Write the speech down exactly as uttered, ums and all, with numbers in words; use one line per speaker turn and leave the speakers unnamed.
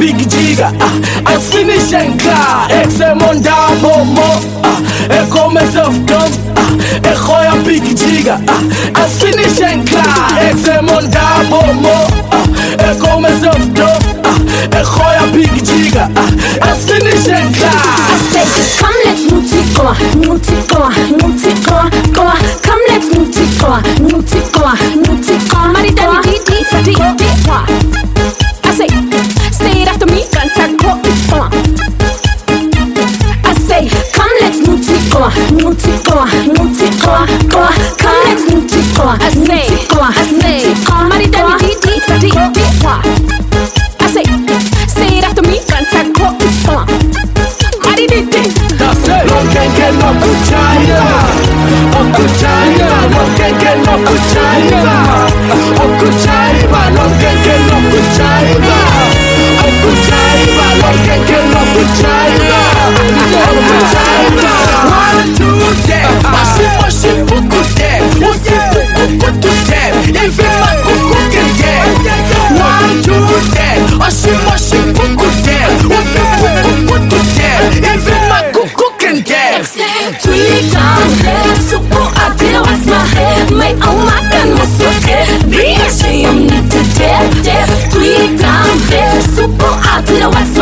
big jiga ah, as finish and car exe monda bomo ah, e come self dump ah, e khoya big jiga ah, as finish and car exe monda bomo ah, e come self dump ah, e khoya big jiga ah, as finish and car.
I say come let's move it go move it go move it go go come let's move it go move it go move it go marita di di di di I say say it after me can't go it on. I say come let's move it go move it go move it go go come let's move it go I say go I say marita di di di di I say say it after me can't go it on.
That's it. No can get no kuchaya, no kuchaya, no can get no kuchaya, no kuchaya, no can get no kuchaya, no kuchaya, no can get no kuchaya, no kuchaya. One two three, mashi mashi buku three, usi buku buku three, every man buku can get. One two three, mashi mashi buku three, usi buku buku three, every man buku can get.
Three times head, super idea what's my head, my oh my god, what's your head? Be ashamed to death, death. Three times head, super idea what's